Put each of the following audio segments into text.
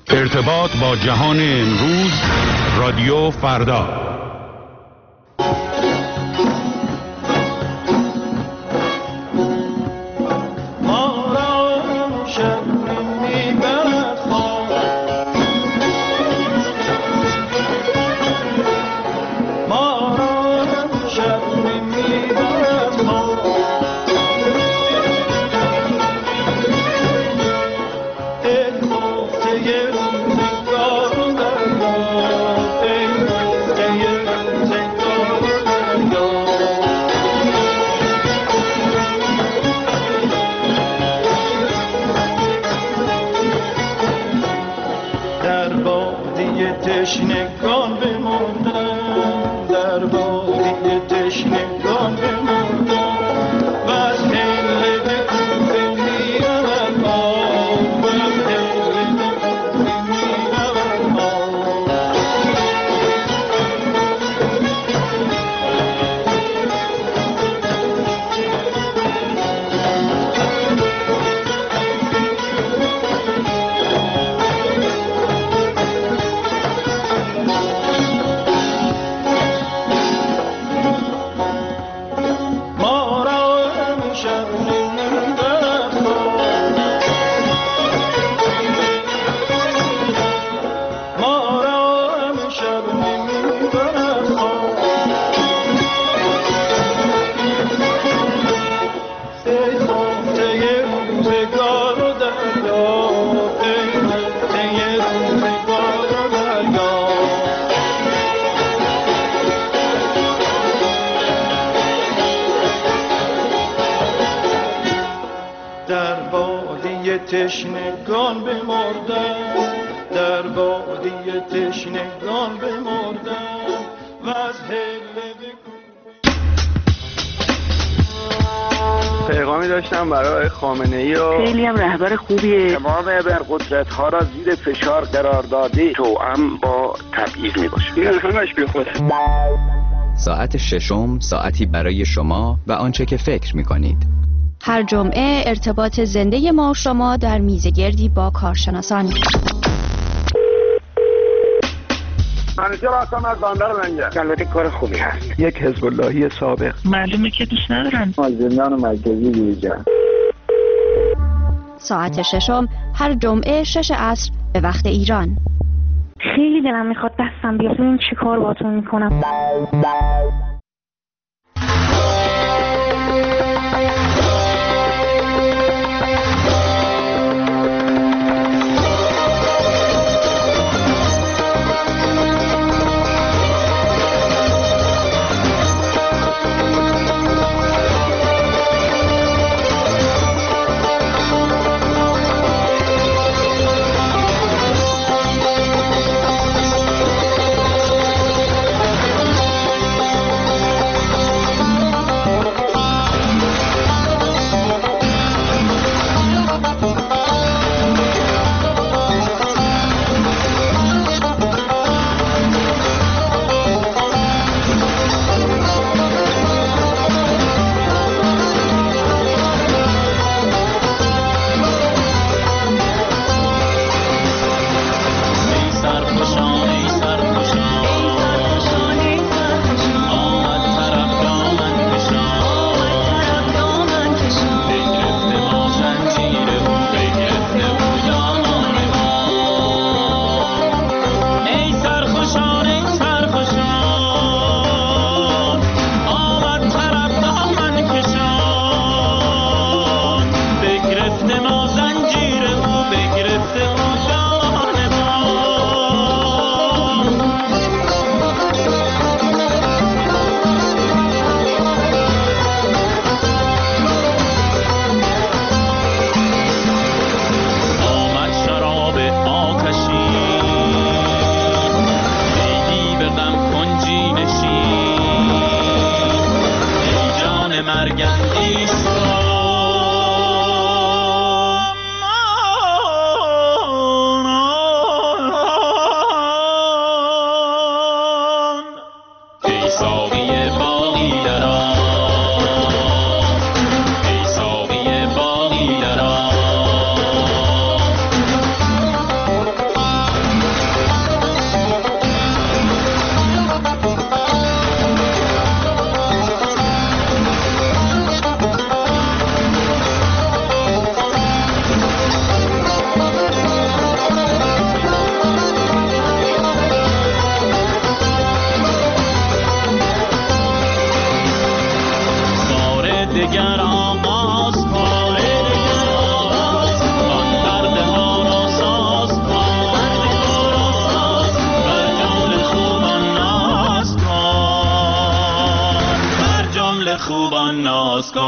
ارتباط با جهان امروز، رادیو فردا. تشنگان بمردن در بادی تشنگان بمردن و از هله به کوفه میرود آب و از هله به کوفه میرود آب. تشنگان بمردن در بادی تشنگان بمردن و از هله پیغامی داشتم برای خامنه‌ای و خیلی هم رهبر خوبیه. تمام ابرقدرت‌ها را زیر فشار قرار داده توأم با تبعیض میباشه. این همش بیخوده. ساعت ششم، ساعتی برای شما و آنچه که فکر میکنید. هر جمعه ارتباط زنده ما و شما در میزگردی با کارشناسان. منیجر هستم از بندر لنگر. البته کار خوبی هست. یک حزب اللهی سابق. معلومه که دوست ندارن. از زندان مرکزی بیرون. ساعت ششم هر جمعه 6 عصر به وقت ایران. خیلی دلم میخواد دستم بیاد ببین چی کار باهاتون میکنم.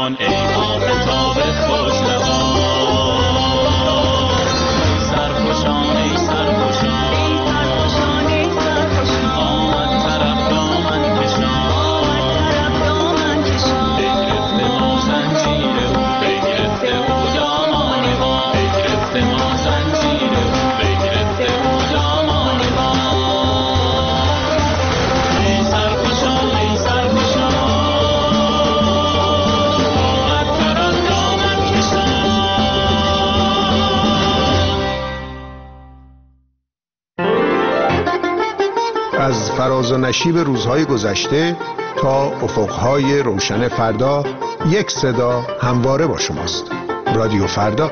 جان ای آفتاب خوش لبان سرخوشان ای سرخوشان آمد طرف دامن کشان بگرفته ما زنجیر او بگرفته او دامان ما بگرفته ما زنجیر او بگرفته او دامان ما ای سرخوشان ای سرخوشان آمد طرف دامن کشان. از فراز و نشیب روزهای گذشته تا افقهای روشن فردا، یک صدا همواره با شماست. رادیو فردا.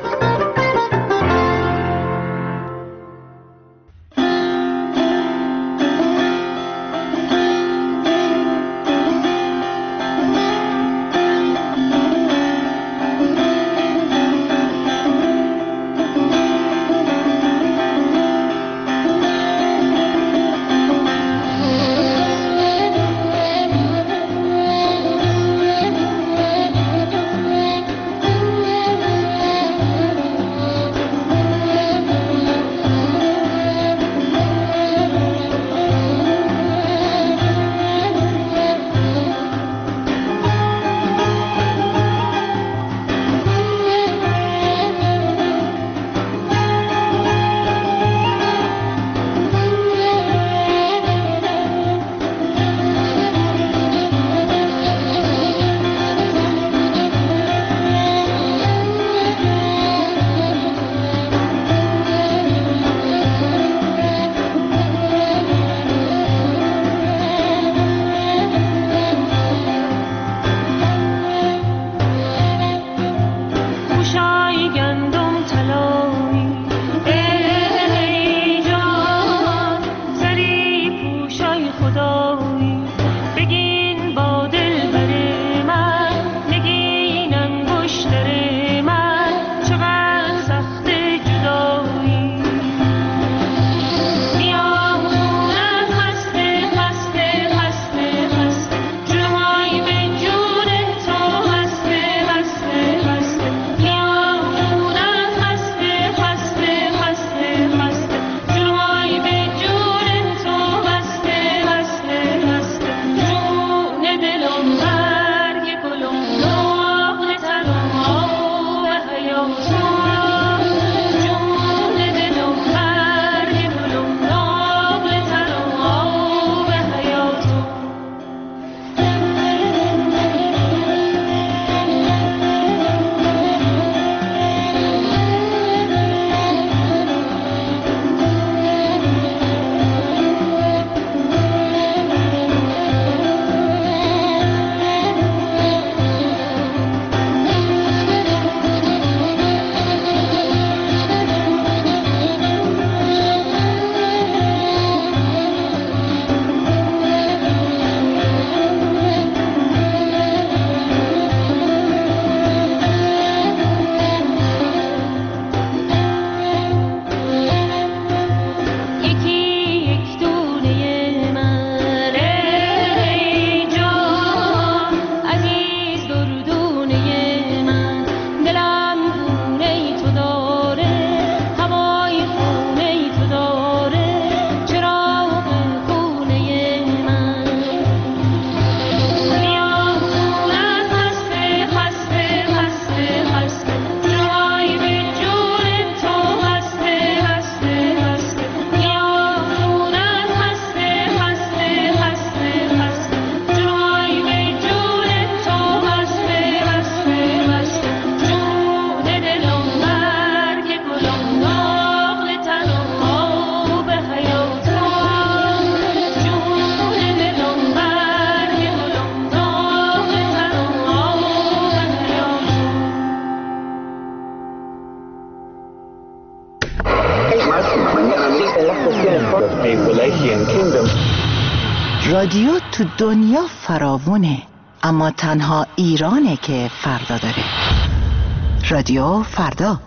رادیو تو دنیا فراوونه، اما تنها ایرانه که فردا داره. رادیو فردا.